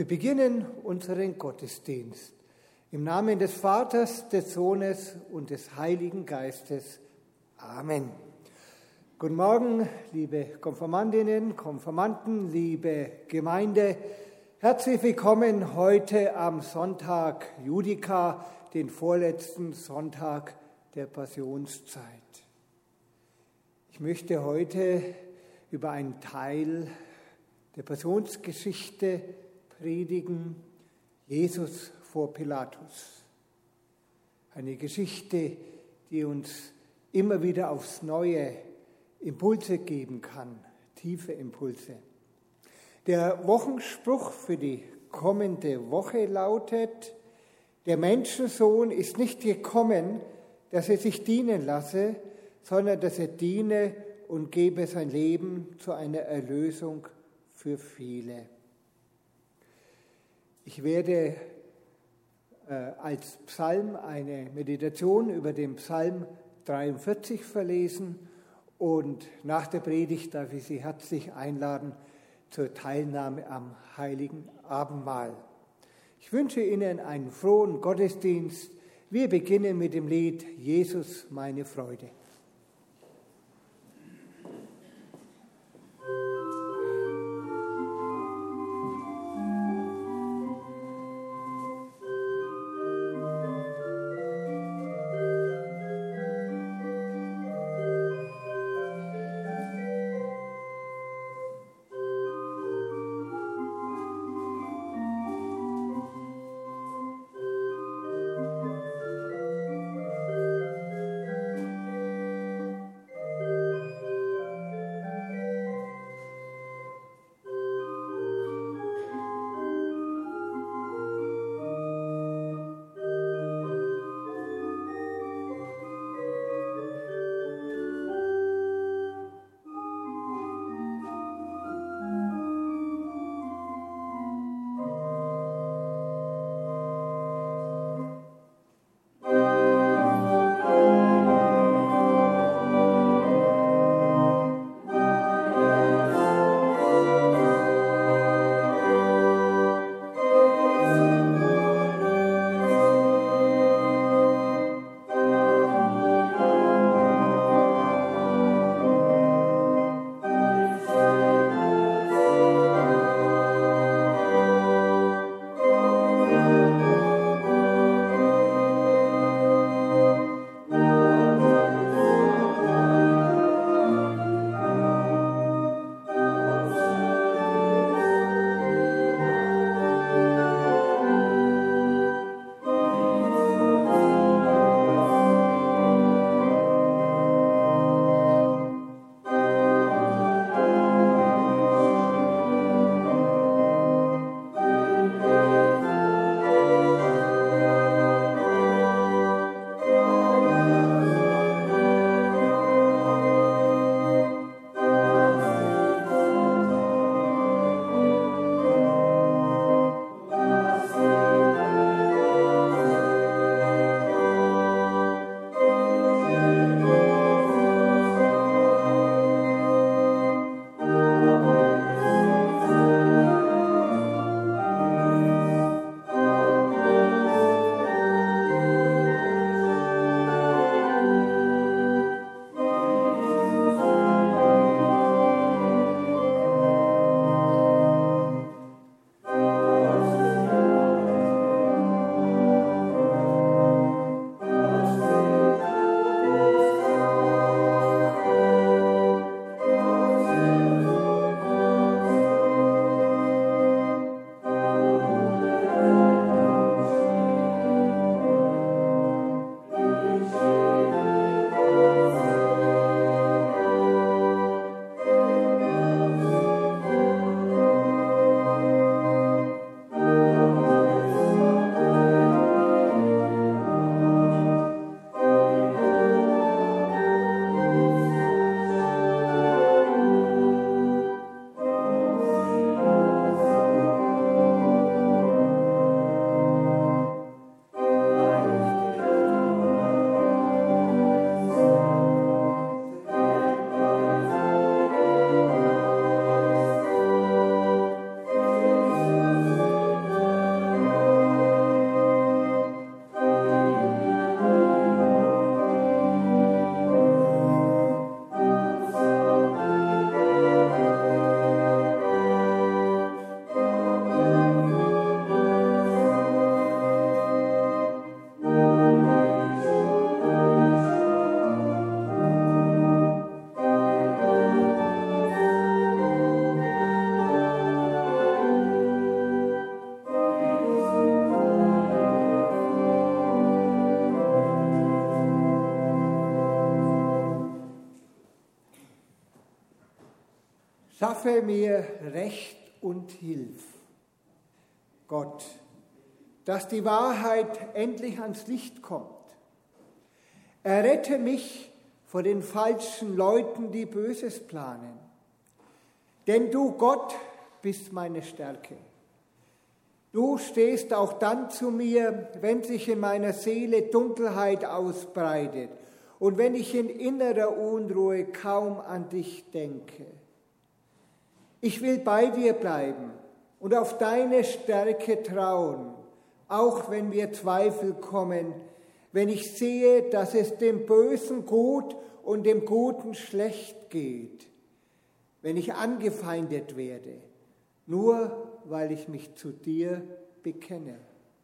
Wir beginnen unseren Gottesdienst im Namen des Vaters, des Sohnes und des Heiligen Geistes. Amen. Guten Morgen, liebe Konfirmandinnen, Konfirmanden, liebe Gemeinde. Herzlich willkommen heute am Sonntag Judica, den vorletzten Sonntag der Passionszeit. Ich möchte heute über einen Teil der Passionsgeschichte predigen, Jesus vor Pilatus. Eine Geschichte, die uns immer wieder aufs Neue Impulse geben kann, tiefe Impulse. Der Wochenspruch für die kommende Woche lautet: Der Menschensohn ist nicht gekommen, dass er sich dienen lasse, sondern dass er diene und gebe sein Leben zu einer Erlösung für viele. Ich werde als Psalm eine Meditation über den Psalm 43 verlesen und nach der Predigt darf ich Sie herzlich einladen zur Teilnahme am Heiligen Abendmahl. Ich wünsche Ihnen einen frohen Gottesdienst. Wir beginnen mit dem Lied Jesus, meine Freude. Schaffe mir Recht und hilf. Gott, dass die Wahrheit endlich ans Licht kommt. Errette mich vor den falschen Leuten, die Böses planen. Denn du, Gott, bist meine Stärke. Du stehst auch dann zu mir, wenn sich in meiner Seele Dunkelheit ausbreitet und wenn ich in innerer Unruhe kaum an dich denke. Ich will bei dir bleiben und auf deine Stärke trauen, auch wenn mir Zweifel kommen, wenn ich sehe, dass es dem Bösen gut und dem Guten schlecht geht, wenn ich angefeindet werde, nur weil ich mich zu dir bekenne.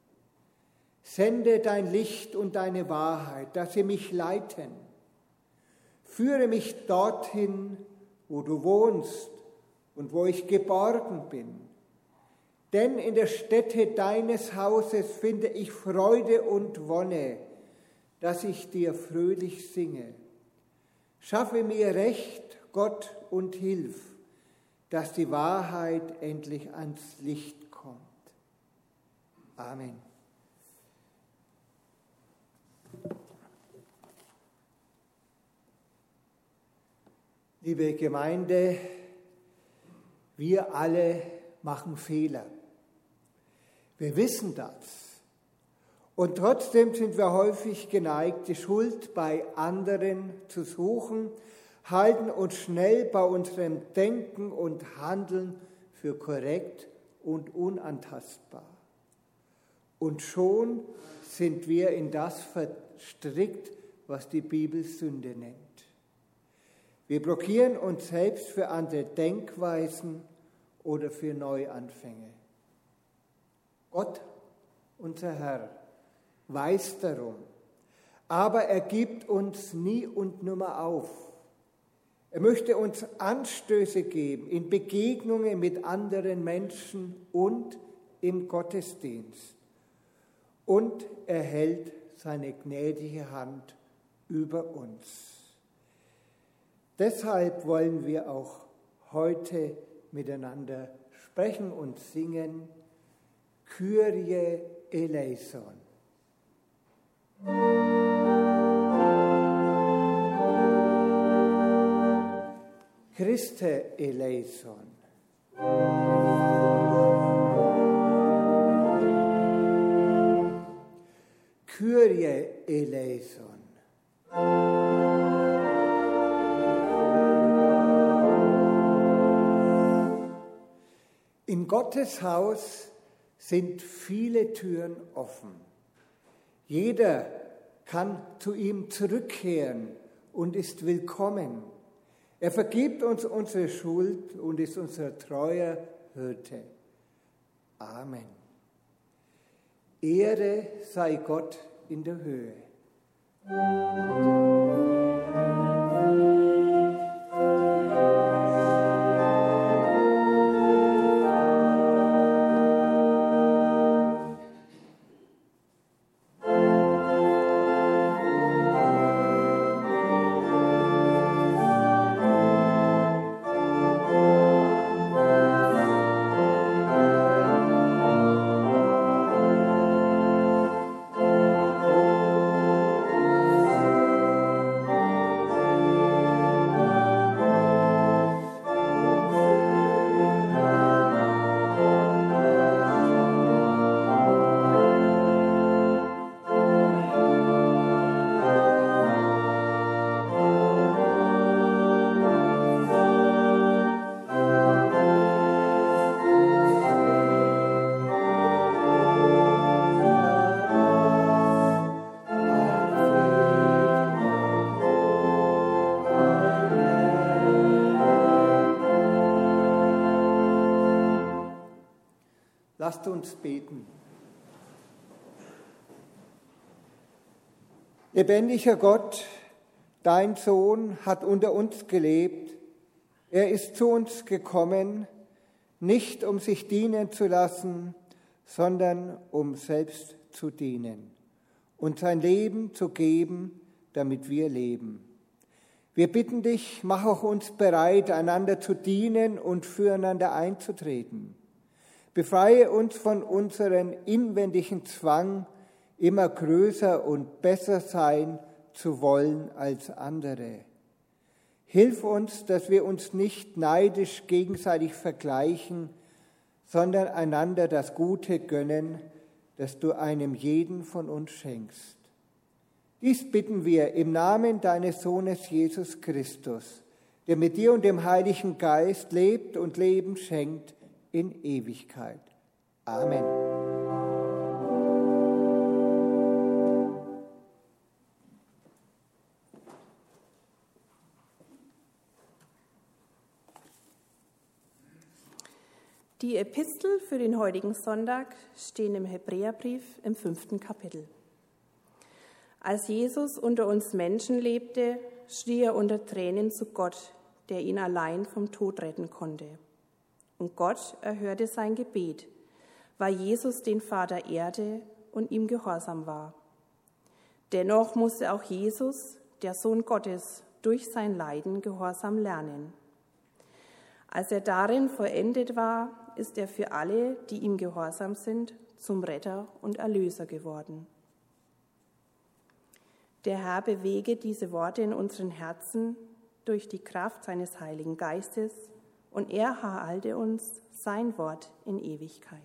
Sende dein Licht und deine Wahrheit, dass sie mich leiten. Führe mich dorthin, wo du wohnst und wo ich geborgen bin. Denn in der Stätte deines Hauses finde ich Freude und Wonne, dass ich dir fröhlich singe. Schaffe mir Recht, Gott, und hilf, dass die Wahrheit endlich ans Licht kommt. Amen. Liebe Gemeinde, wir alle machen Fehler. Wir wissen das. Und trotzdem sind wir häufig geneigt, die Schuld bei anderen zu suchen, halten uns schnell bei unserem Denken und Handeln für korrekt und unantastbar. Und schon sind wir in das verstrickt, was die Bibel Sünde nennt. Wir blockieren uns selbst für andere Denkweisen oder für Neuanfänge. Gott, unser Herr, weiß darum, aber er gibt uns nie und nimmer auf. Er möchte uns Anstöße geben in Begegnungen mit anderen Menschen und im Gottesdienst. Und er hält seine gnädige Hand über uns. Deshalb wollen wir auch heute miteinander sprechen und singen Kyrie eleison. Christe eleison. Kyrie eleison. In Gottes Haus sind viele Türen offen. Jeder kann zu ihm zurückkehren und ist willkommen. Er vergibt uns unsere Schuld und ist unser treuer Hirte. Amen. Ehre sei Gott in der Höhe. Lasst uns beten. Lebendiger Gott, dein Sohn hat unter uns gelebt. Er ist zu uns gekommen, nicht um sich dienen zu lassen, sondern um selbst zu dienen und sein Leben zu geben, damit wir leben. Wir bitten dich, mach auch uns bereit, einander zu dienen und füreinander einzutreten. Befreie uns von unserem inwendigen Zwang, immer größer und besser sein zu wollen als andere. Hilf uns, dass wir uns nicht neidisch gegenseitig vergleichen, sondern einander das Gute gönnen, das du einem jeden von uns schenkst. Dies bitten wir im Namen deines Sohnes Jesus Christus, der mit dir und dem Heiligen Geist lebt und Leben schenkt in Ewigkeit. Amen. Die Epistel für den heutigen Sonntag stehen im Hebräerbrief im 5. Kapitel. Als Jesus unter uns Menschen lebte, schrie er unter Tränen zu Gott, der ihn allein vom Tod retten konnte. Und Gott erhörte sein Gebet, weil Jesus den Vater ehrte und ihm gehorsam war. Dennoch musste auch Jesus, der Sohn Gottes, durch sein Leiden Gehorsam lernen. Als er darin vollendet war, ist er für alle, die ihm gehorsam sind, zum Retter und Erlöser geworden. Der Herr bewege diese Worte in unseren Herzen durch die Kraft seines Heiligen Geistes und er erhalte uns sein Wort in Ewigkeit.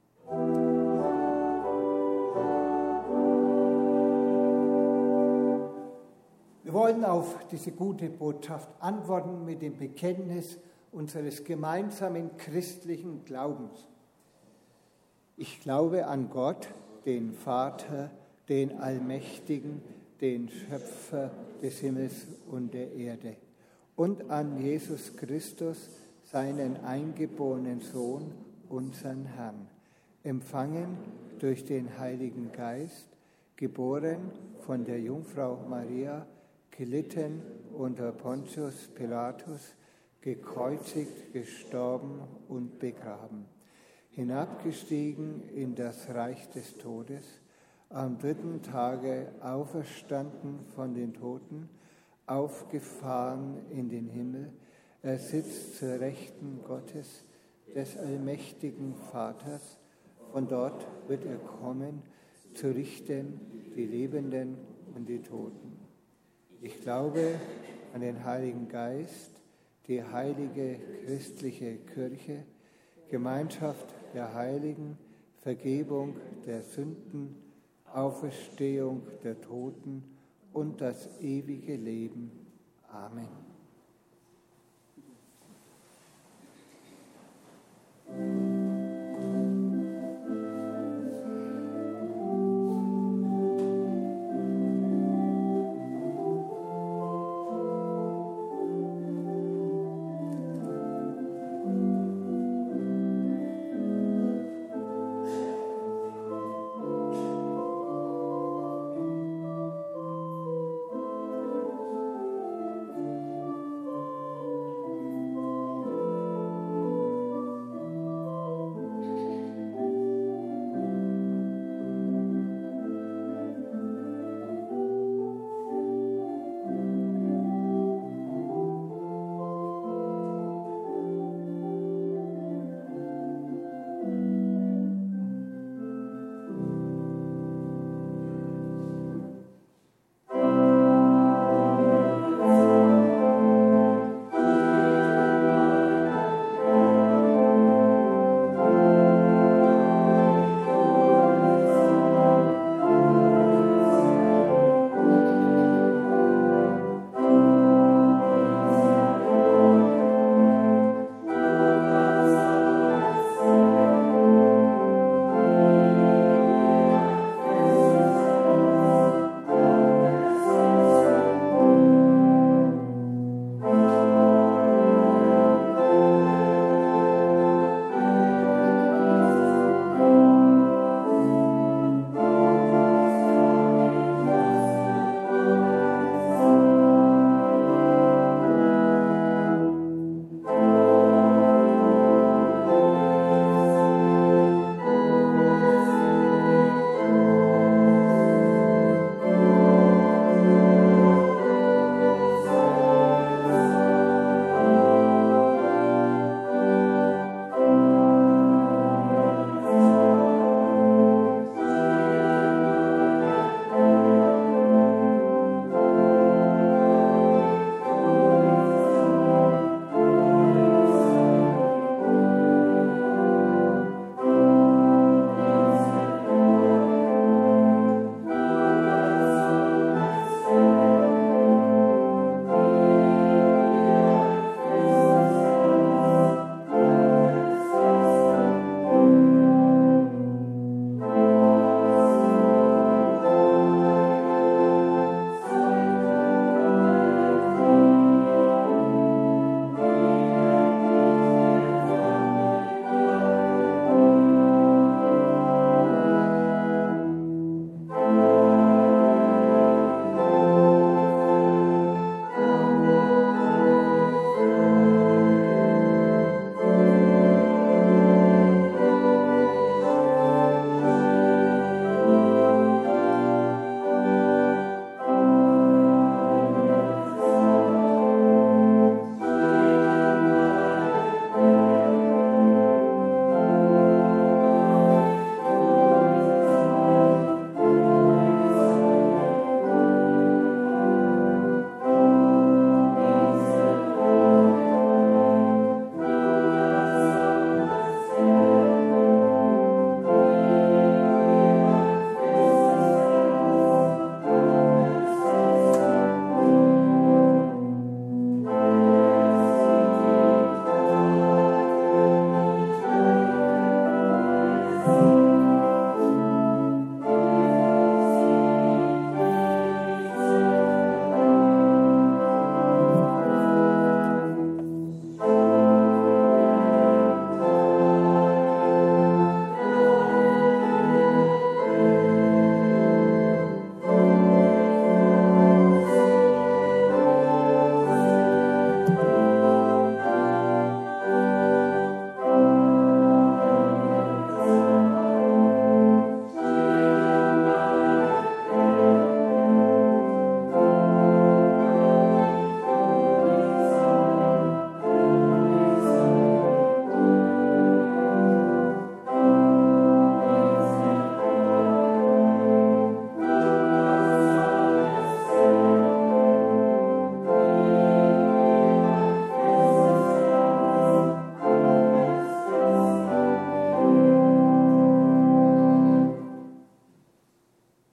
Wir wollen auf diese gute Botschaft antworten mit dem Bekenntnis unseres gemeinsamen christlichen Glaubens. Ich glaube an Gott, den Vater, den Allmächtigen, den Schöpfer des Himmels und der Erde, und an Jesus Christus, seinen eingeborenen Sohn, unseren Herrn, empfangen durch den Heiligen Geist, geboren von der Jungfrau Maria, gelitten unter Pontius Pilatus, gekreuzigt, gestorben und begraben, hinabgestiegen in das Reich des Todes, am 3. Tage auferstanden von den Toten, aufgefahren in den Himmel, er sitzt zur Rechten Gottes, des allmächtigen Vaters, von dort wird er kommen, zu richten die Lebenden und die Toten. Ich glaube an den Heiligen Geist, die heilige christliche Kirche, Gemeinschaft der Heiligen, Vergebung der Sünden, Auferstehung der Toten und das ewige Leben. Amen.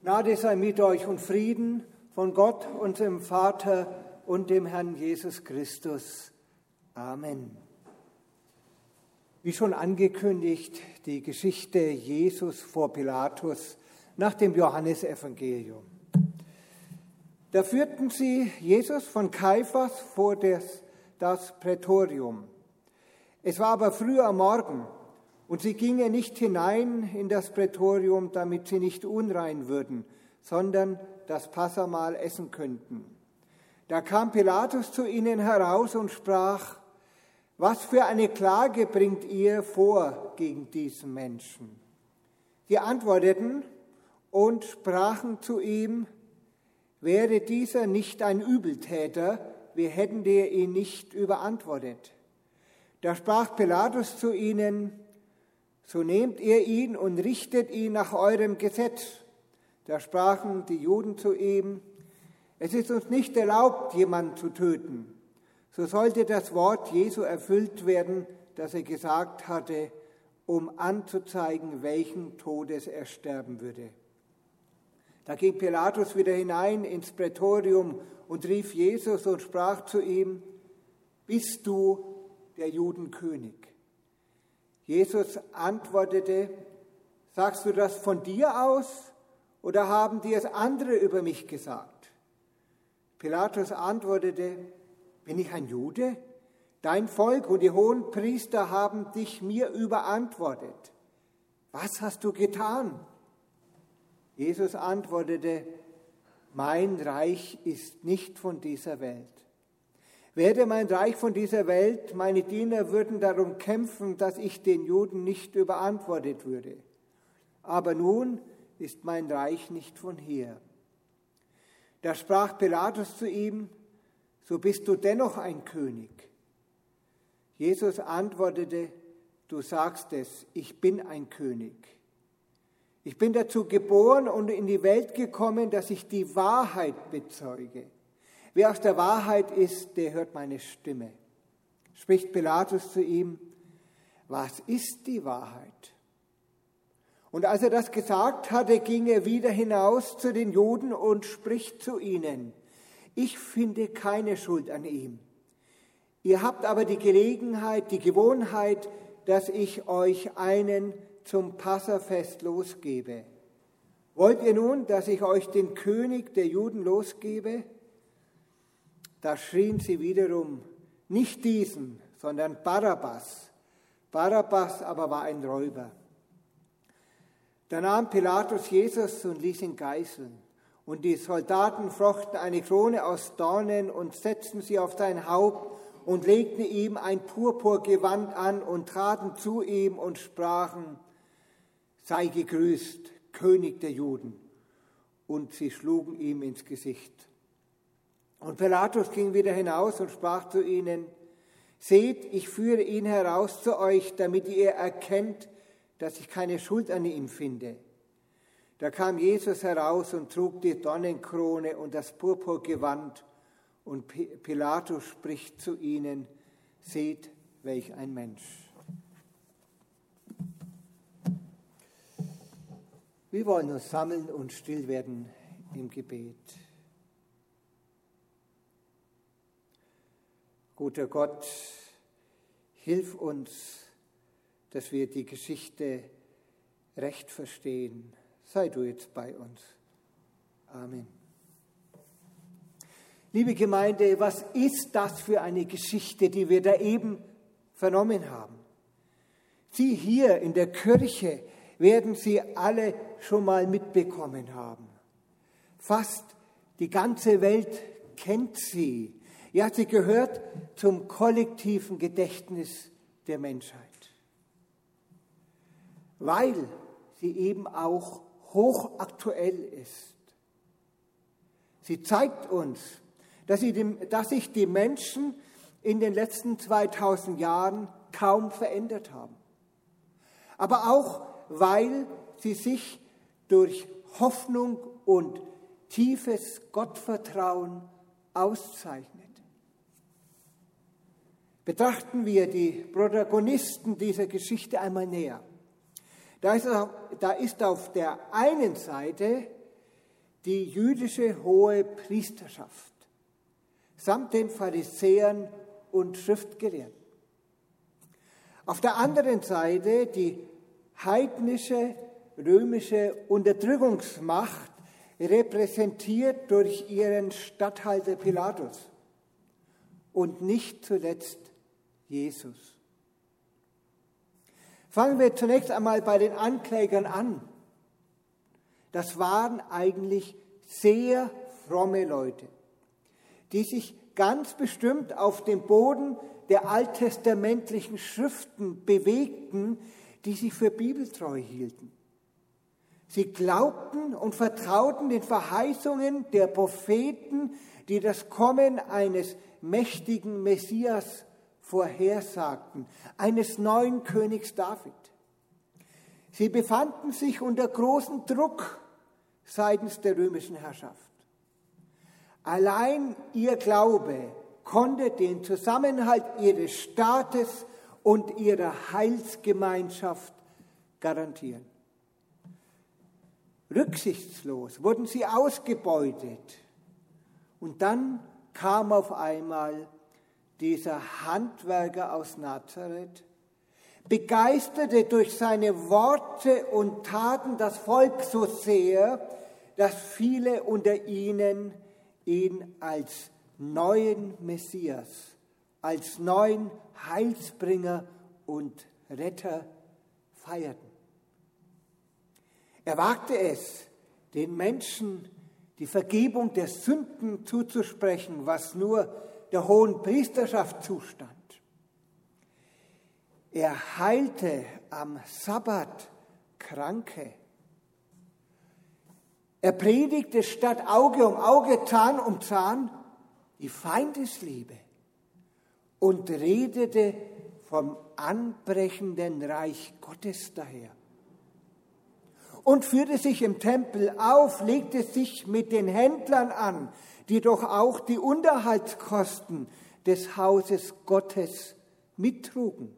Gnade sei mit euch und Frieden von Gott, unserem Vater und dem Herrn Jesus Christus. Amen. Wie schon angekündigt, die Geschichte Jesus vor Pilatus nach dem Johannesevangelium. Da führten sie Jesus von Kaiphas vor das Prätorium. Es war aber früh am Morgen, und sie gingen nicht hinein in das Prätorium, damit sie nicht unrein würden, sondern das Passahmahl essen könnten. Da kam Pilatus zu ihnen heraus und sprach: Was für eine Klage bringt ihr vor gegen diesen Menschen? Sie antworteten und sprachen zu ihm: Wäre dieser nicht ein Übeltäter, wir hätten dir ihn nicht überantwortet. Da sprach Pilatus zu ihnen: So nehmt ihr ihn und richtet ihn nach eurem Gesetz. Da sprachen die Juden zu ihm: Es ist uns nicht erlaubt, jemanden zu töten. So sollte das Wort Jesu erfüllt werden, das er gesagt hatte, um anzuzeigen, welchen Todes er sterben würde. Da ging Pilatus wieder hinein ins Prätorium und rief Jesus und sprach zu ihm: Bist du der Judenkönig? Jesus antwortete: Sagst du das von dir aus oder haben dir es andere über mich gesagt? Pilatus antwortete: Bin ich ein Jude? Dein Volk und die Hohenpriester haben dich mir überantwortet. Was hast du getan? Jesus antwortete: Mein Reich ist nicht von dieser Welt. Wäre mein Reich von dieser Welt, meine Diener würden darum kämpfen, dass ich den Juden nicht überantwortet würde. Aber nun ist mein Reich nicht von hier. Da sprach Pilatus zu ihm: So bist du dennoch ein König. Jesus antwortete: Du sagst es, ich bin ein König. Ich bin dazu geboren und in die Welt gekommen, dass ich die Wahrheit bezeuge. Wer aus der Wahrheit ist, der hört meine Stimme. Spricht Pilatus zu ihm: Was ist die Wahrheit? Und als er das gesagt hatte, ging er wieder hinaus zu den Juden und spricht zu ihnen: Ich finde keine Schuld an ihm. Ihr habt aber die Gewohnheit, dass ich euch einen zum Passafest losgebe. Wollt ihr nun, dass ich euch den König der Juden losgebe? Da schrien sie wiederum: Nicht diesen, sondern Barabbas. Barabbas aber war ein Räuber. Da nahm Pilatus Jesus und ließ ihn geißeln. Und die Soldaten flochten eine Krone aus Dornen und setzten sie auf sein Haupt und legten ihm ein Purpurgewand an und traten zu ihm und sprachen: Sei gegrüßt, König der Juden. Und sie schlugen ihm ins Gesicht. Und Pilatus ging wieder hinaus und sprach zu ihnen: Seht, ich führe ihn heraus zu euch, damit ihr erkennt, dass ich keine Schuld an ihm finde. Da kam Jesus heraus und trug die Dornenkrone und das Purpurgewand. Und Pilatus spricht zu ihnen: Seht, welch ein Mensch. Wir wollen uns sammeln und still werden im Gebet. Guter Gott, hilf uns, dass wir die Geschichte recht verstehen. Sei du jetzt bei uns. Amen. Liebe Gemeinde, was ist das für eine Geschichte, die wir da eben vernommen haben? Sie hier in der Kirche werden Sie alle schon mal mitbekommen haben. Fast die ganze Welt kennt sie. Ja, sie gehört zum kollektiven Gedächtnis der Menschheit, weil sie eben auch hochaktuell ist. Sie zeigt uns, dass sich die Menschen in den letzten 2000 Jahren kaum verändert haben. Aber auch, weil sie sich durch Hoffnung und tiefes Gottvertrauen auszeichnet. Betrachten wir die Protagonisten dieser Geschichte einmal näher. Da ist auf der einen Seite die jüdische hohe Priesterschaft samt den Pharisäern und Schriftgelehrten. Auf der anderen Seite die heidnische römische Unterdrückungsmacht, repräsentiert durch ihren Statthalter Pilatus und nicht zuletzt Jesus. Fangen wir zunächst einmal bei den Anklägern an. Das waren eigentlich sehr fromme Leute, die sich ganz bestimmt auf dem Boden der alttestamentlichen Schriften bewegten, die sie für bibeltreu hielten. Sie glaubten und vertrauten den Verheißungen der Propheten, die das Kommen eines mächtigen Messias vorhersagten, eines neuen Königs David. Sie befanden sich unter großem Druck seitens der römischen Herrschaft. Allein ihr Glaube konnte den Zusammenhalt ihres Staates und ihrer Heilsgemeinschaft garantieren. Rücksichtslos wurden sie ausgebeutet. Und dann kam auf einmal dieser Handwerker aus Nazareth, begeisterte durch seine Worte und Taten das Volk so sehr, dass viele unter ihnen ihn als neuen Messias, als neuen Heilsbringer und Retter feierten. Er wagte es, den Menschen die Vergebung der Sünden zuzusprechen, was nur der hohen Priesterschaft zustand. Er heilte am Sabbat Kranke. Er predigte statt Auge um Auge, Zahn um Zahn die Feindesliebe und redete vom anbrechenden Reich Gottes daher. Und führte sich im Tempel auf, legte sich mit den Händlern an, die doch auch die Unterhaltskosten des Hauses Gottes mittrugen.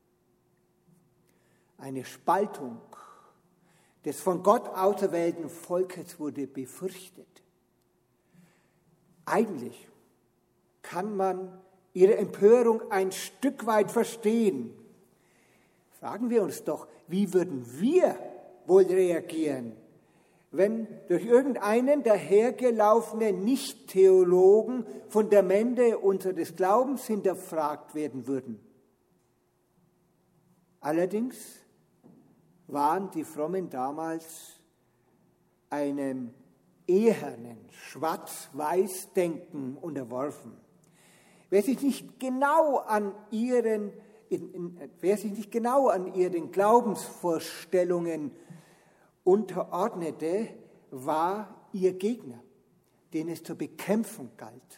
Eine Spaltung des von Gott auserwählten Volkes wurde befürchtet. Eigentlich kann man ihre Empörung ein Stück weit verstehen. Fragen wir uns doch, wie würden wir wohl reagieren, wenn durch irgendeinen dahergelaufenen Nicht-Theologen Fundamente unseres Glaubens hinterfragt werden würden? Allerdings waren die Frommen damals einem ehernen Schwarz-Weiß-Denken unterworfen. Wer sich nicht genau an ihren Glaubensvorstellungen unterordnete, war ihr Gegner, den es zu bekämpfen galt.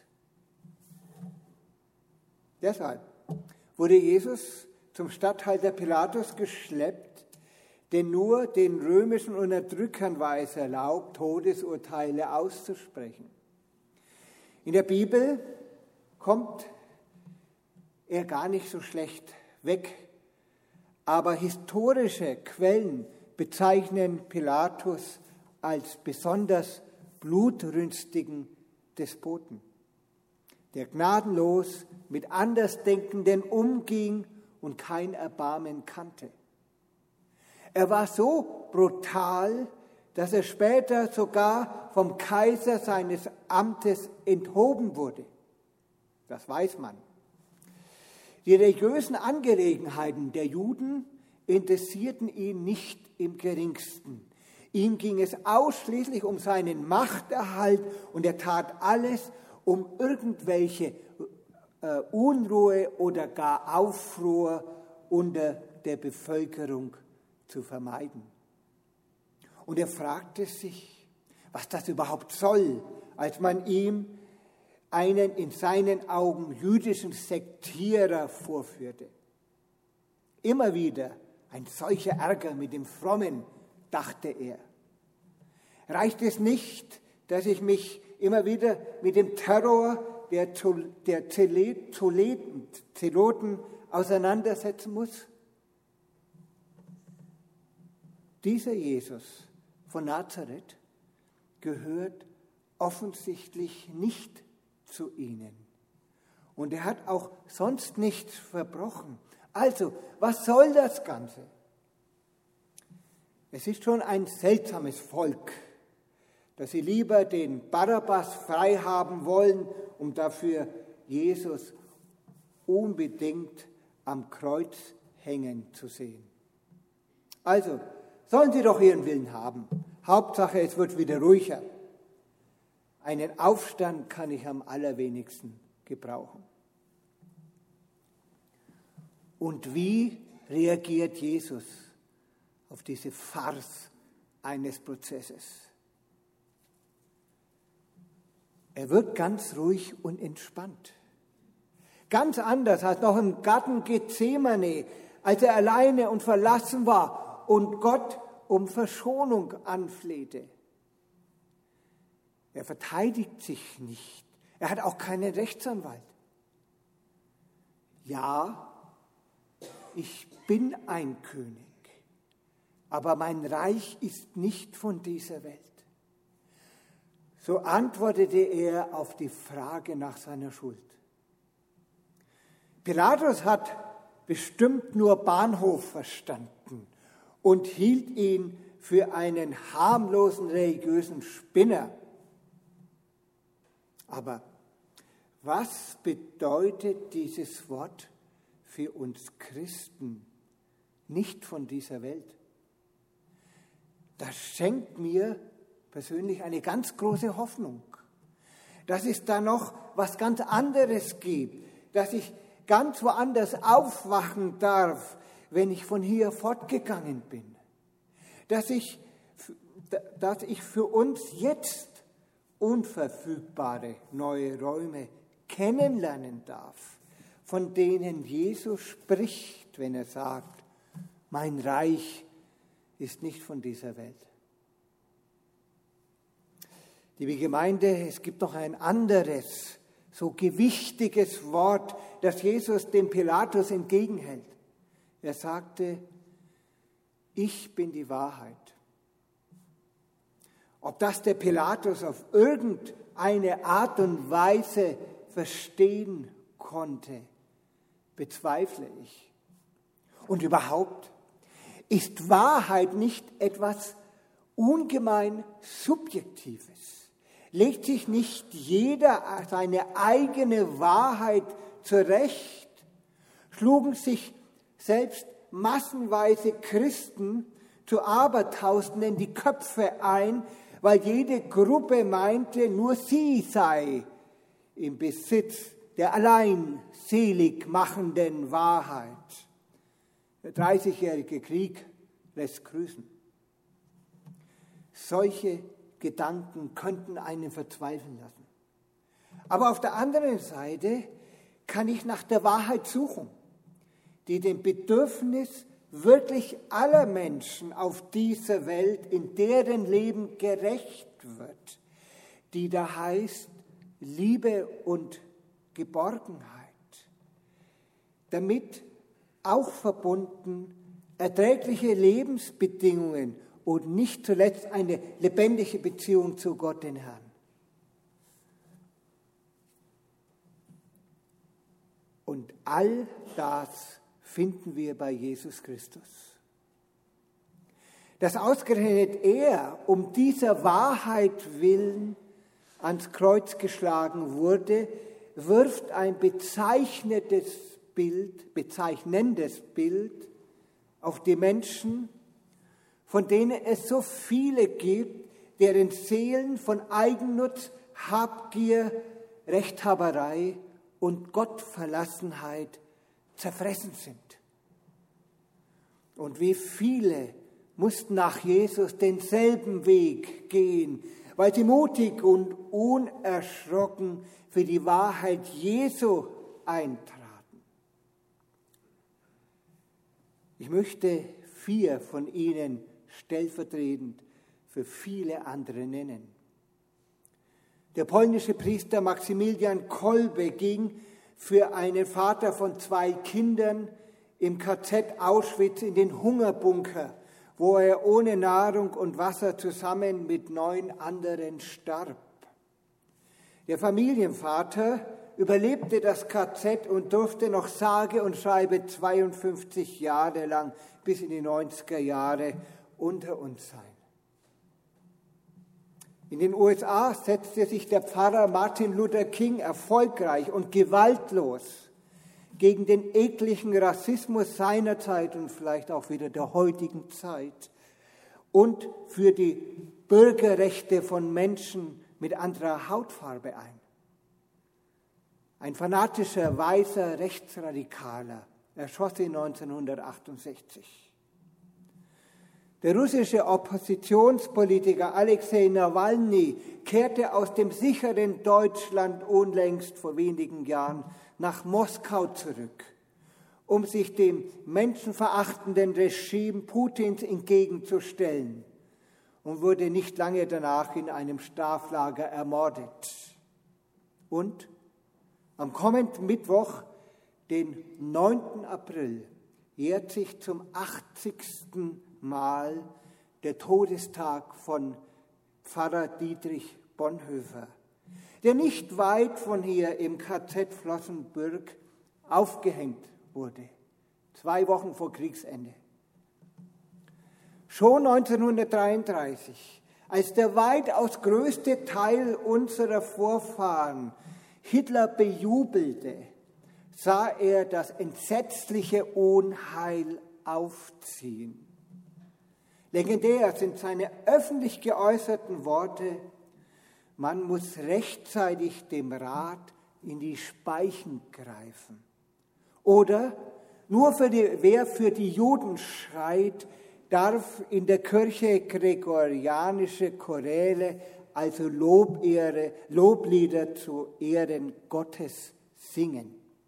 Deshalb wurde Jesus zum Statthalter Pilatus geschleppt, denn nur den römischen Unterdrückern war es erlaubt, Todesurteile auszusprechen. In der Bibel kommt er gar nicht so schlecht weg, aber historische Quellen bezeichnen Pilatus als besonders blutrünstigen Despoten, der gnadenlos mit Andersdenkenden umging und kein Erbarmen kannte. Er war so brutal, dass er später sogar vom Kaiser seines Amtes enthoben wurde. Das weiß man. Die religiösen Angelegenheiten der Juden interessierten ihn nicht im geringsten. Ihm ging es ausschließlich um seinen Machterhalt und er tat alles, um irgendwelche Unruhe oder gar Aufruhr unter der Bevölkerung zu vermeiden. Und er fragte sich, was das überhaupt soll, als man ihm einen in seinen Augen jüdischen Sektierer vorführte. Immer wieder ein solcher Ärger mit dem Frommen, dachte er. Reicht es nicht, dass ich mich immer wieder mit dem Terror der Zeloten auseinandersetzen muss? Dieser Jesus von Nazareth gehört offensichtlich nicht zu ihnen. Und er hat auch sonst nichts verbrochen. Also, was soll das Ganze? Es ist schon ein seltsames Volk, dass sie lieber den Barabbas frei haben wollen, um dafür Jesus unbedingt am Kreuz hängen zu sehen. Also, sollen sie doch ihren Willen haben. Hauptsache, es wird wieder ruhiger. Einen Aufstand kann ich am allerwenigsten gebrauchen. Und wie reagiert Jesus auf diese Farce eines Prozesses? Er wird ganz ruhig und entspannt. Ganz anders als noch im Garten Gethsemane, als er alleine und verlassen war und Gott um Verschonung anflehte. Er verteidigt sich nicht. Er hat auch keinen Rechtsanwalt. Ja, ich bin ein König, aber mein Reich ist nicht von dieser Welt. So antwortete er auf die Frage nach seiner Schuld. Pilatus hat bestimmt nur Bahnhof verstanden und hielt ihn für einen harmlosen religiösen Spinner. Aber was bedeutet dieses Wort für uns Christen, nicht von dieser Welt? Das schenkt mir persönlich eine ganz große Hoffnung, dass es da noch was ganz anderes gibt, dass ich ganz woanders aufwachen darf, wenn ich von hier fortgegangen bin, dass ich für uns jetzt unverfügbare neue Räume kennenlernen darf, von denen Jesus spricht, wenn er sagt, mein Reich ist nicht von dieser Welt. Liebe Gemeinde, es gibt noch ein anderes, so gewichtiges Wort, das Jesus dem Pilatus entgegenhält. Er sagte, ich bin die Wahrheit. Ob das der Pilatus auf irgendeine Art und Weise verstehen konnte, bezweifle ich. Und überhaupt, ist Wahrheit nicht etwas ungemein Subjektives? Legt sich nicht jeder seine eigene Wahrheit zurecht? Schlugen sich selbst massenweise Christen zu Abertausenden die Köpfe ein, weil jede Gruppe meinte, nur sie sei im Besitz der allein selig machenden Wahrheit. Der 30-jährige Krieg lässt grüßen. Solche Gedanken könnten einen verzweifeln lassen. Aber auf der anderen Seite kann ich nach der Wahrheit suchen, die dem Bedürfnis wirklich aller Menschen auf dieser Welt, in deren Leben gerecht wird, die da heißt Liebe und Geborgenheit. Damit auch verbunden erträgliche Lebensbedingungen und nicht zuletzt eine lebendige Beziehung zu Gott, den Herrn. Und all das finden wir bei Jesus Christus. Dass ausgerechnet er um dieser Wahrheit willen ans Kreuz geschlagen wurde, wirft ein bezeichnendes Bild auf die Menschen, von denen es so viele gibt, deren Seelen von Eigennutz, Habgier, Rechthaberei und Gottverlassenheit zerfressen sind. Und wie viele mussten nach Jesus denselben Weg gehen, weil sie mutig und unerschrocken für die Wahrheit Jesu eintraten. Ich möchte 4 von ihnen stellvertretend für viele andere nennen. Der polnische Priester Maximilian Kolbe ging für einen Vater von 2 Kindern im KZ Auschwitz in den Hungerbunker, wo er ohne Nahrung und Wasser zusammen mit 9 anderen starb. Der Familienvater überlebte das KZ und durfte noch sage und schreibe 52 Jahre lang bis in die 90er Jahre unter uns sein. In den USA setzte sich der Pfarrer Martin Luther King erfolgreich und gewaltlos gegen den ekligen Rassismus seiner Zeit und vielleicht auch wieder der heutigen Zeit und für die Bürgerrechte von Menschen mit anderer Hautfarbe ein. Ein fanatischer, weißer Rechtsradikaler erschoss ihn 1968. Der russische Oppositionspolitiker Alexei Nawalny kehrte aus dem sicheren Deutschland unlängst vor wenigen Jahren nach Moskau zurück, um sich dem menschenverachtenden Regime Putins entgegenzustellen und wurde nicht lange danach in einem Straflager ermordet. Und am kommenden Mittwoch, den 9. April, jährt sich zum 80. Mal der Todestag von Pfarrer Dietrich Bonhoeffer, der nicht weit von hier im KZ Flossenbürg aufgehängt wurde, 2 Wochen vor Kriegsende. Schon 1933, als der weitaus größte Teil unserer Vorfahren Hitler bejubelte, sah er das entsetzliche Unheil aufziehen. Legendär sind seine öffentlich geäußerten Worte: Man muss rechtzeitig dem Rat in die Speichen greifen. Oder wer für die Juden schreit, darf in der Kirche gregorianische Choräle, also Loblieder zu Ehren Gottes, singen.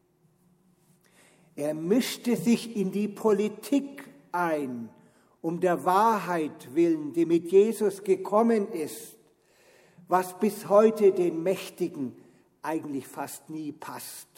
Er mischte sich in die Politik ein, um der Wahrheit willen, die mit Jesus gekommen ist, was bis heute den Mächtigen eigentlich fast nie passt.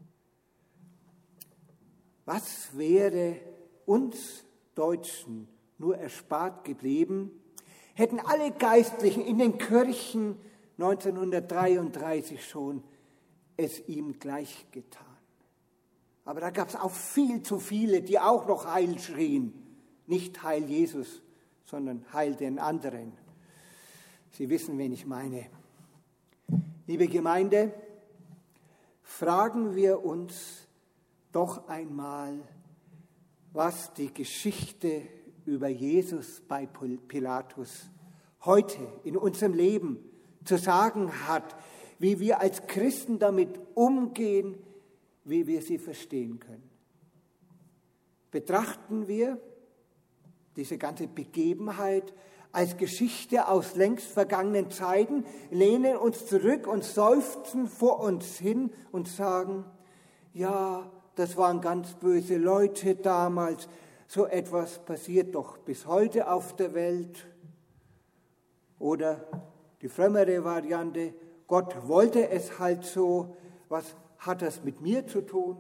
Was wäre uns Deutschen nur erspart geblieben, hätten alle Geistlichen in den Kirchen 1933 schon es ihm gleich getan. Aber da gab es auch viel zu viele, die auch noch Heil schrien. Nicht Heil Jesus, sondern Heil den anderen. Sie wissen, wen ich meine. Liebe Gemeinde, fragen wir uns doch einmal, was die Geschichte über Jesus bei Pilatus heute in unserem Leben zu sagen hat, wie wir als Christen damit umgehen, wie wir sie verstehen können. Betrachten wir diese ganze Begebenheit als Geschichte aus längst vergangenen Zeiten, lehnen uns zurück und seufzen vor uns hin und sagen, ja, das waren ganz böse Leute damals, so etwas passiert doch bis heute auf der Welt. Oder die frömmere Variante, Gott wollte es halt so, was hat das mit mir zu tun?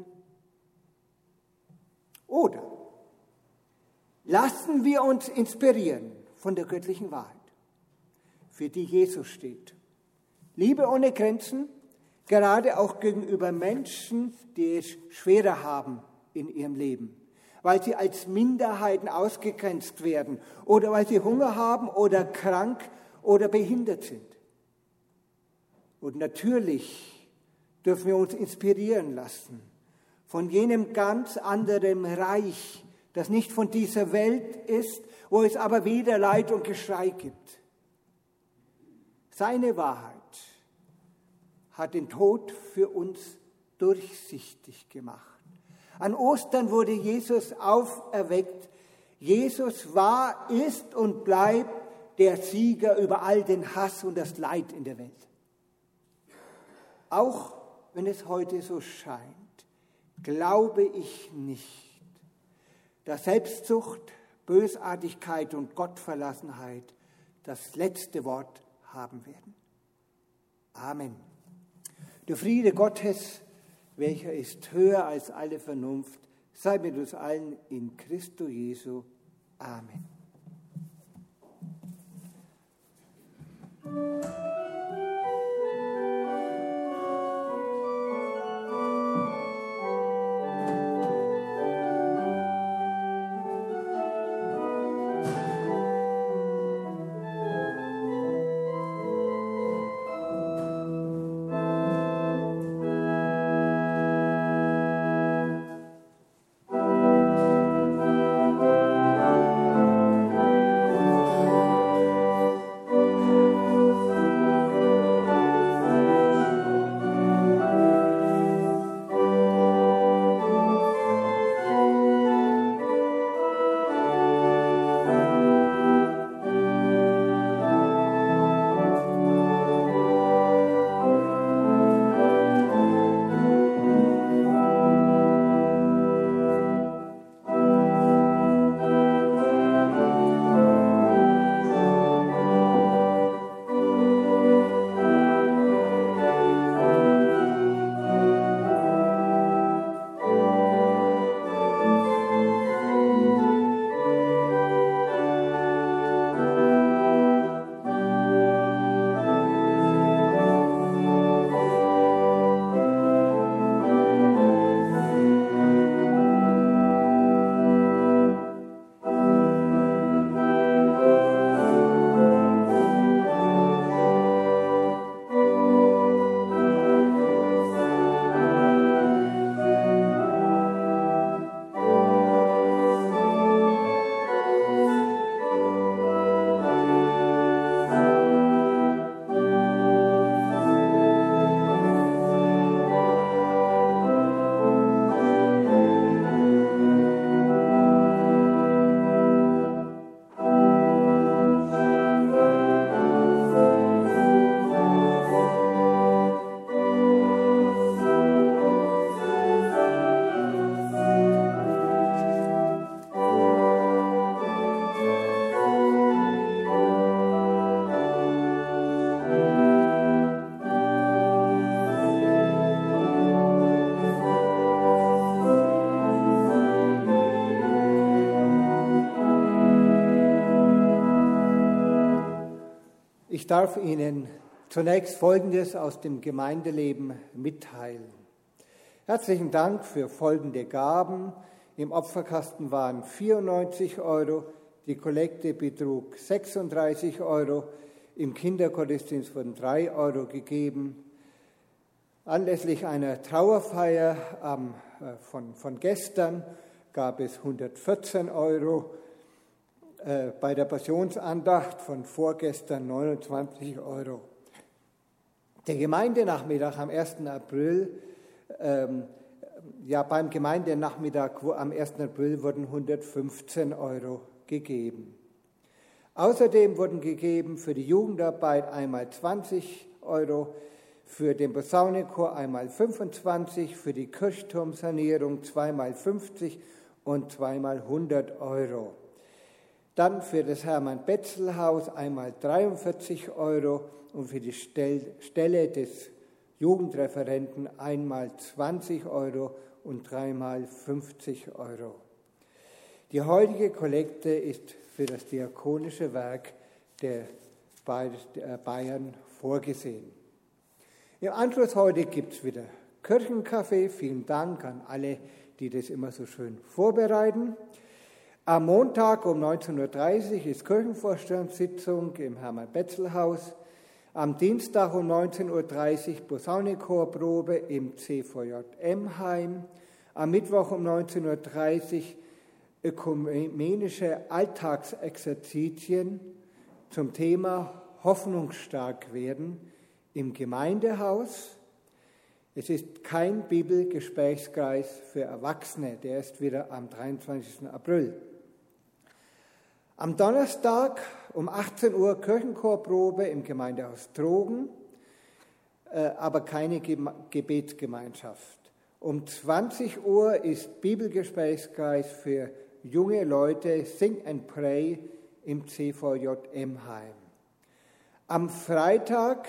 Oder lassen wir uns inspirieren von der göttlichen Wahrheit, für die Jesus steht. Liebe ohne Grenzen, gerade auch gegenüber Menschen, die es schwerer haben in ihrem Leben, weil sie als Minderheiten ausgegrenzt werden oder weil sie Hunger haben oder krank oder behindert sind. Und natürlich dürfen wir uns inspirieren lassen von jenem ganz anderen Reich, das nicht von dieser Welt ist, wo es aber weder Leid und Geschrei gibt. Seine Wahrheit hat den Tod für uns durchsichtig gemacht. An Ostern wurde Jesus auferweckt. Jesus war, ist und bleibt der Sieger über all den Hass und das Leid in der Welt. Auch wenn es heute so scheint, glaube ich nicht, dass Selbstsucht, Bösartigkeit und Gottverlassenheit das letzte Wort haben werden. Amen. Der Friede Gottes, welcher ist höher als alle Vernunft, sei mit uns allen in Christo Jesu. Amen. Ich darf Ihnen zunächst Folgendes aus dem Gemeindeleben mitteilen. Herzlichen Dank für folgende Gaben. Im Opferkasten waren 94 €, die Kollekte betrug 36 €, im Kindergottesdienst wurden 3 € gegeben. Anlässlich einer Trauerfeier von gestern gab es 114 €, bei der Passionsandacht von vorgestern 29 €. Der Gemeindenachmittag am 1. April, beim Gemeindenachmittag am 1. April wurden 115 € gegeben. Außerdem wurden gegeben für die Jugendarbeit einmal 20 €, für den Posaunenchor einmal 25, für die Kirchturmsanierung zweimal 50 und zweimal 100 €. Dann für das Hermann-Betzel-Haus einmal 43 € und für die Stelle des Jugendreferenten einmal 20 € und dreimal 50 €. Die heutige Kollekte ist für das diakonische Werk der Bayern vorgesehen. Im Anschluss heute gibt es wieder Kirchenkaffee. Vielen Dank an alle, die das immer so schön vorbereiten. Am Montag um 19:30 Uhr ist Kirchenvorstandssitzung im Hermann-Betzel-Haus. Am Dienstag um 19:30 Uhr Posaunenchorprobe im CVJ Emheim. Am Mittwoch um 19:30 Uhr ökumenische Alltagsexerzitien zum Thema hoffnungsstark werden im Gemeindehaus. Es ist kein Bibelgesprächskreis für Erwachsene, der ist wieder am 23. April. Am Donnerstag um 18 Uhr Kirchenchorprobe im Gemeindehaus Trogen, aber keine Gebetsgemeinschaft. Um 20 Uhr ist Bibelgesprächskreis für junge Leute, Sing and Pray im CVJ Emheim. Am Freitag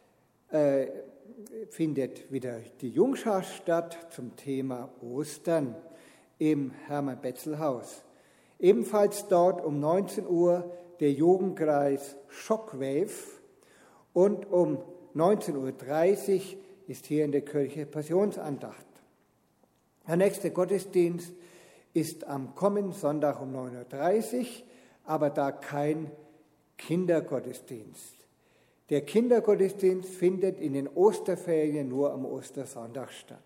findet wieder die Jungschar statt zum Thema Ostern im Hermann-Betzel-Haus. Ebenfalls dort um 19 Uhr der Jugendkreis Shockwave und um 19:30 Uhr ist hier in der Kirche Passionsandacht. Der nächste Gottesdienst ist am kommenden Sonntag um 9:30 Uhr, aber da kein Kindergottesdienst. Der Kindergottesdienst findet in den Osterferien nur am Ostersonntag statt.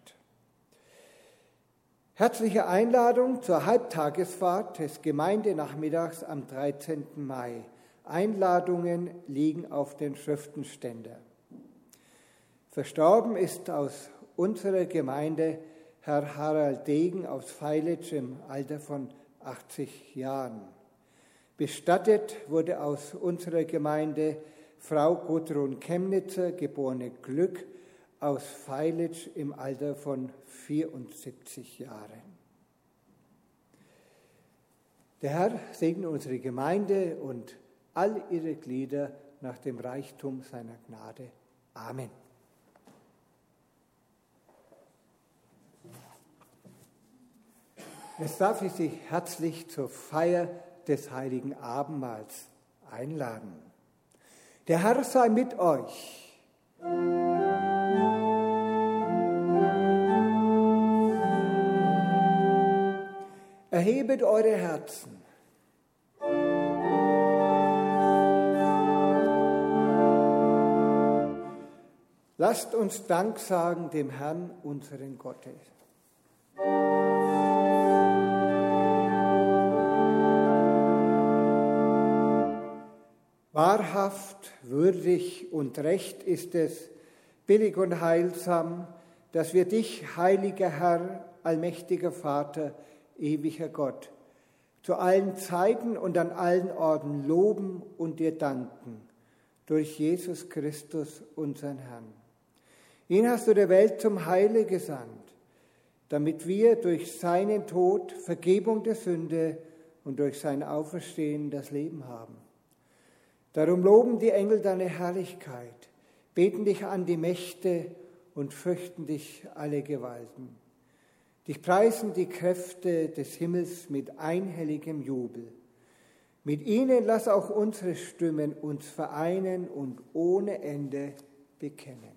Herzliche Einladung zur Halbtagesfahrt des Gemeindenachmittags am 13. Mai. Einladungen liegen auf den Schriftenständer. Verstorben ist aus unserer Gemeinde Herr Harald Degen aus Feilitsch im Alter von 80 Jahren. Bestattet wurde aus unserer Gemeinde Frau Gudrun Chemnitzer, geborene Glück, aus Feilitsch im Alter von 74 Jahren. Der Herr segne unsere Gemeinde und all ihre Glieder nach dem Reichtum seiner Gnade. Amen. Jetzt darf ich Sie herzlich zur Feier des heiligen Abendmahls einladen. Der Herr sei mit euch. Erhebet eure Herzen. Lasst uns Dank sagen dem Herrn, unseren Gott. Wahrhaft, würdig und recht ist es, billig und heilsam, dass wir dich, heiliger Herr, allmächtiger Vater, ewiger Gott, zu allen Zeiten und an allen Orten loben und dir danken, durch Jesus Christus, unseren Herrn. Ihn hast du der Welt zum Heile gesandt, damit wir durch seinen Tod Vergebung der Sünde und durch sein Auferstehen das Leben haben. Darum loben die Engel deine Herrlichkeit, beten dich an die Mächte und fürchten dich alle Gewalten. Dich preisen die Kräfte des Himmels mit einhelligem Jubel. Mit ihnen lass auch unsere Stimmen uns vereinen und ohne Ende bekennen.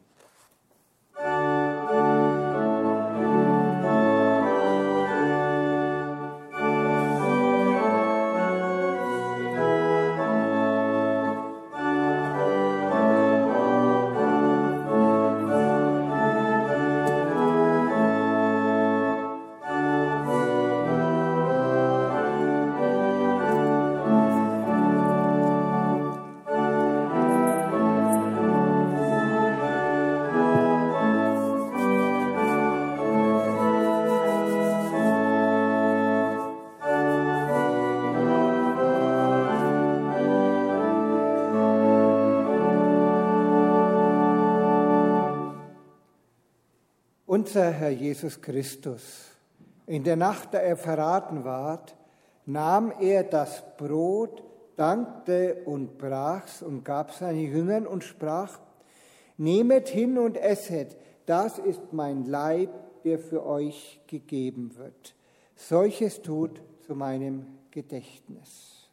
Unser Herr Jesus Christus, in der Nacht, da er verraten ward, nahm er das Brot, dankte und brach's und gab seinen Jüngern und sprach: Nehmet hin und esset, das ist mein Leib, der für euch gegeben wird. Solches tut zu meinem Gedächtnis.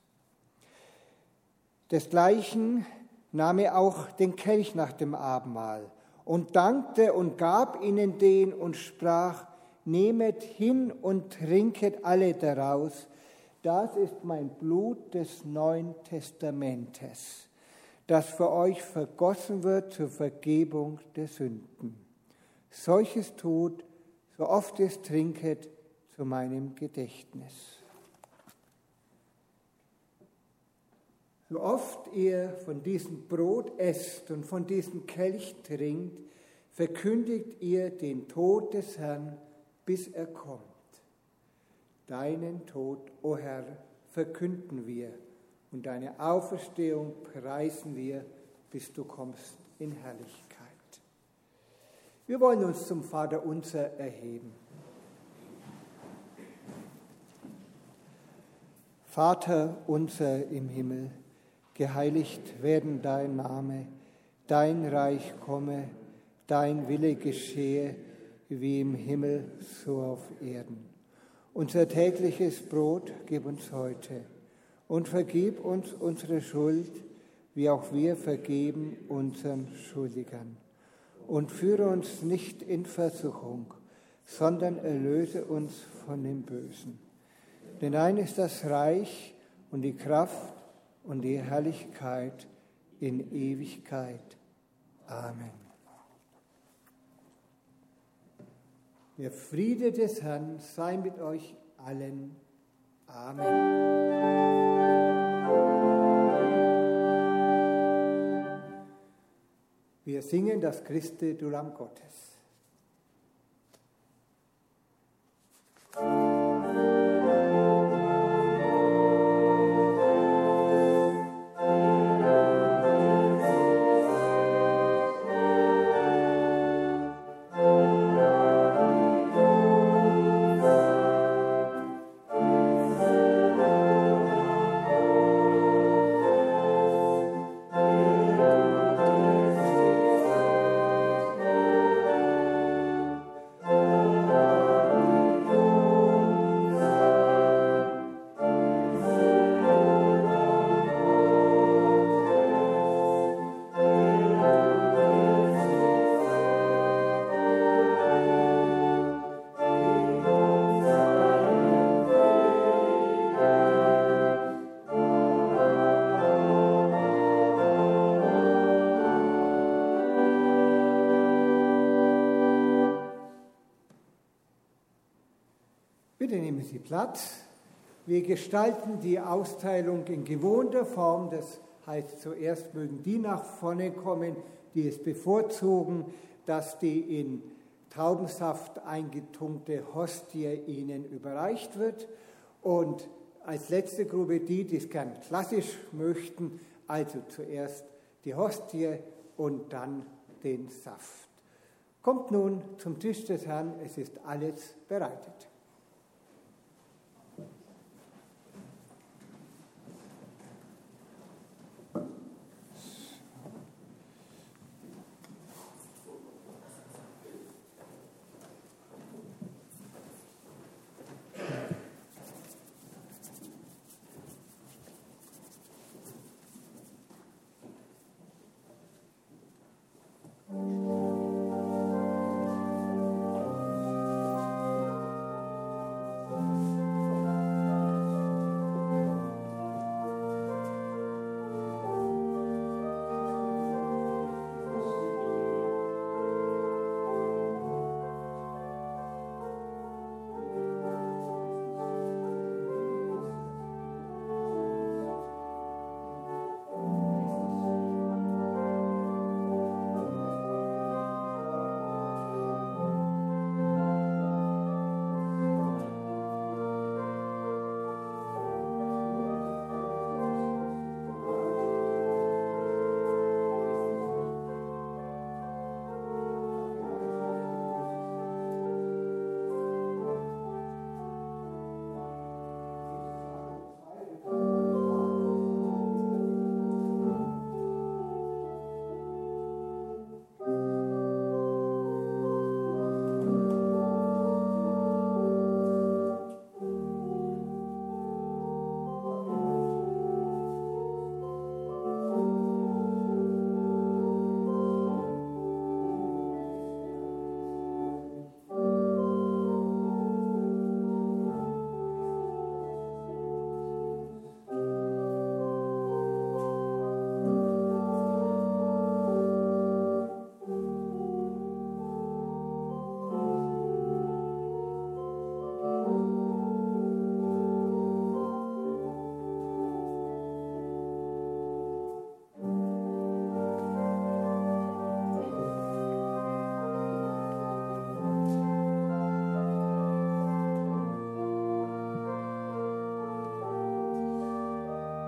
Desgleichen nahm er auch den Kelch nach dem Abendmahl und dankte und gab ihnen den und sprach: Nehmet hin und trinket alle daraus, das ist mein Blut des Neuen Testamentes, das für euch vergossen wird zur Vergebung der Sünden. Solches tut, so oft es trinket, zu meinem Gedächtnis. So oft ihr von diesem Brot esst und von diesem Kelch trinkt, verkündigt ihr den Tod des Herrn, bis er kommt. Deinen Tod, o Herr, verkünden wir, und deine Auferstehung preisen wir, bis du kommst in Herrlichkeit. Wir wollen uns zum Vaterunser erheben. Vater unser im Himmel, geheiligt werden dein Name, dein Reich komme, dein Wille geschehe, wie im Himmel, so auf Erden. Unser tägliches Brot gib uns heute und vergib uns unsere Schuld, wie auch wir vergeben unseren Schuldigern. Und führe uns nicht in Versuchung, sondern erlöse uns von dem Bösen. Denn dein ist das Reich und die Kraft und die Herrlichkeit in Ewigkeit. Amen. Der Friede des Herrn sei mit euch allen. Amen. Wir singen das Christe, du Lamm Gottes. Bitte nehmen Sie Platz. Wir gestalten die Austeilung in gewohnter Form. Das heißt, zuerst mögen die nach vorne kommen, die es bevorzugen, dass die in Traubensaft eingetunkte Hostie ihnen überreicht wird. Und als letzte Gruppe die es gern klassisch möchten, also zuerst die Hostie und dann den Saft. Kommt nun zum Tisch des Herrn, es ist alles bereitet.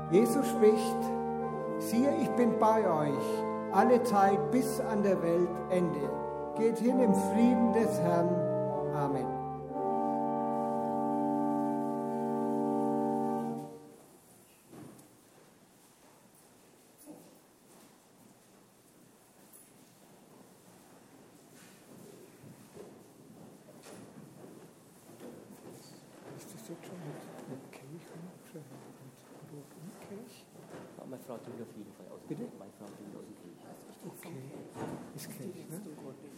Jesus spricht, siehe, ich bin bei euch, alle Zeit bis an der Weltende. Geht hin im Frieden des Herrn. Amen. Ist das jetzt schon mit Kelch und Brot und Kelch? Meine Frau tut auf jeden Fall aus dem Bitte? Kelch. Meine Frau tut aus dem Kelch. Okay, ist Kelch, ne?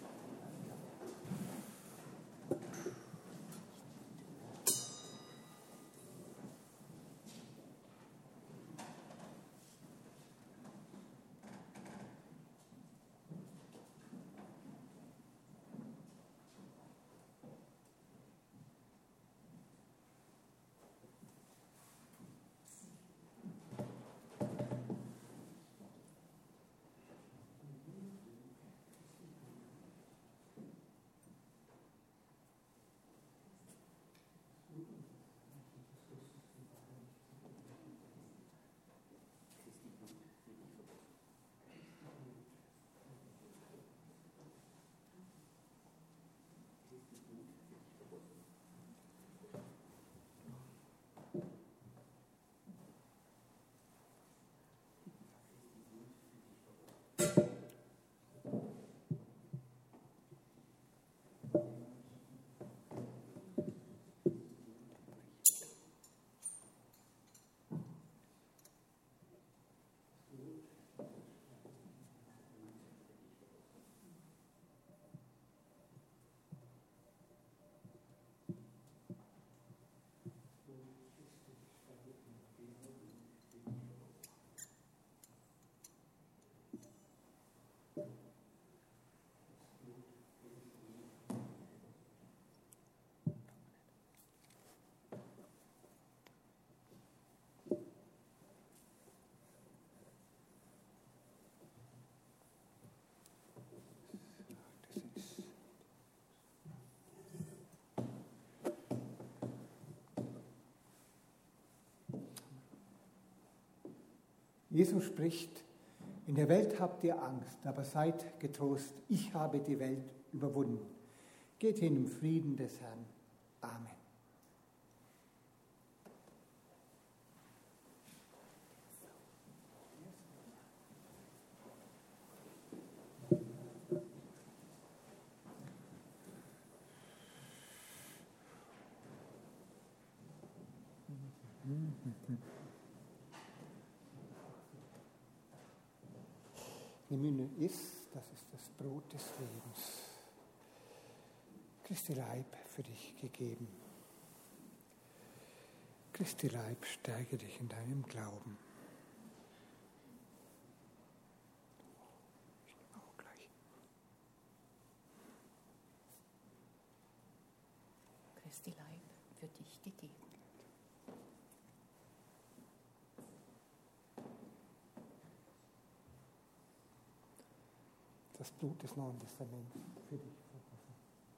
Jesus spricht, in der Welt habt ihr Angst, aber seid getrost, ich habe die Welt überwunden. Geht hin im Frieden des Herrn. Amen. Nimm ihn, iss, das ist das Brot des Lebens. Christi Leib für dich gegeben. Christi Leib stärke dich in deinem Glauben. Ich nehme auch gleich. Christi Leib für dich gegeben. Das Blut des Neuen Testaments für dich vergossen.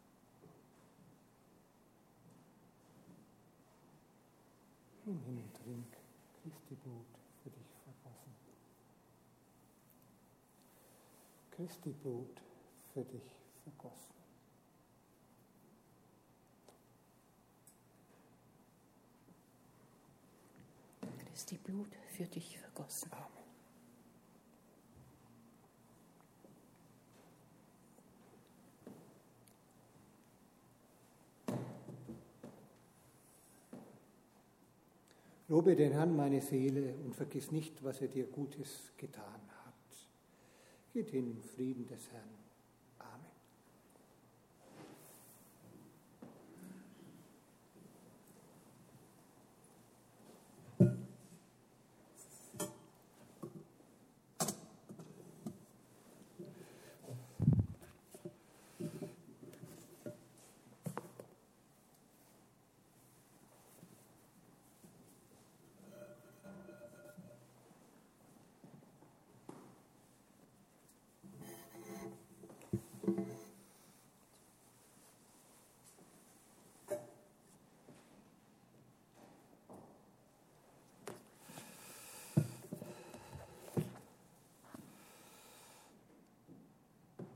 Nimm hin und trink Christi Blut für dich vergossen. Christi Blut für dich vergossen. Christi Blut für dich vergossen. Amen. Lobe den Herrn, meine Seele, und vergiss nicht, was er dir Gutes getan hat. Geht hin im Frieden des Herrn. Amen.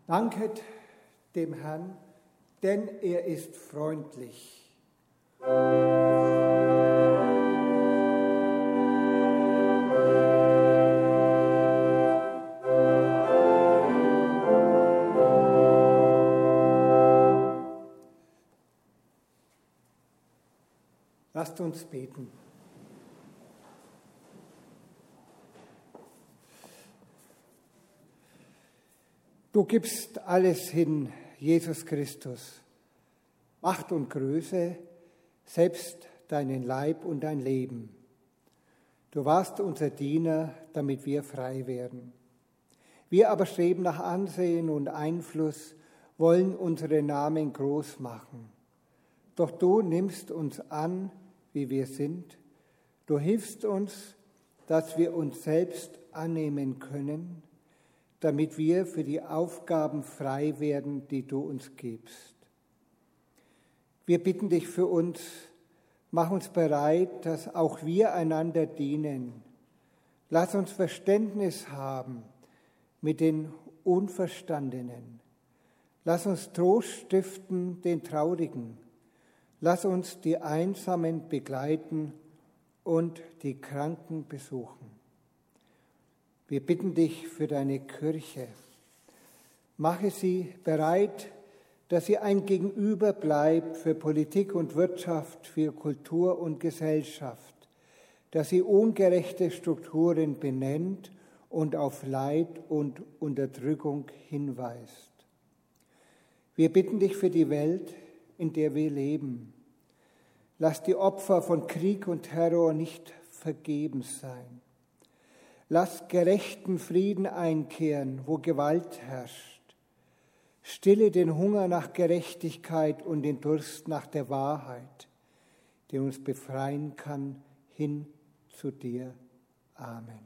Danket dem Herrn, denn er ist freundlich. Lasst uns beten. Du gibst alles hin, Jesus Christus, Macht und Größe, selbst deinen Leib und dein Leben. Du warst unser Diener, damit wir frei werden. Wir aber streben nach Ansehen und Einfluss, wollen unsere Namen groß machen. Doch du nimmst uns an, wie wir sind. Du hilfst uns, dass wir uns selbst annehmen können, damit wir für die Aufgaben frei werden, die du uns gibst. Wir bitten dich für uns, mach uns bereit, dass auch wir einander dienen. Lass uns Verständnis haben mit den Unverstandenen. Lass uns Trost stiften den Traurigen. Lass uns die Einsamen begleiten und die Kranken besuchen. Wir bitten dich für deine Kirche. Mache sie bereit, dass sie ein Gegenüber bleibt für Politik und Wirtschaft, für Kultur und Gesellschaft, dass sie ungerechte Strukturen benennt und auf Leid und Unterdrückung hinweist. Wir bitten dich für die Welt, in der wir leben. Lass die Opfer von Krieg und Terror nicht vergebens sein. Lass gerechten Frieden einkehren, wo Gewalt herrscht. Stille den Hunger nach Gerechtigkeit und den Durst nach der Wahrheit, der uns befreien kann, hin zu dir. Amen.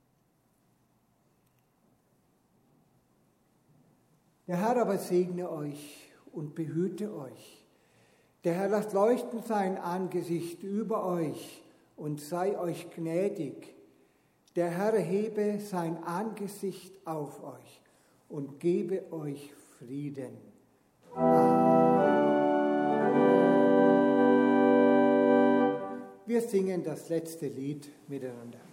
Der Herr aber segne euch und behüte euch. Der Herr lasst leuchten sein Angesicht über euch und sei euch gnädig. Der Herr hebe sein Angesicht auf euch und gebe euch Frieden. Amen. Wir singen das letzte Lied miteinander.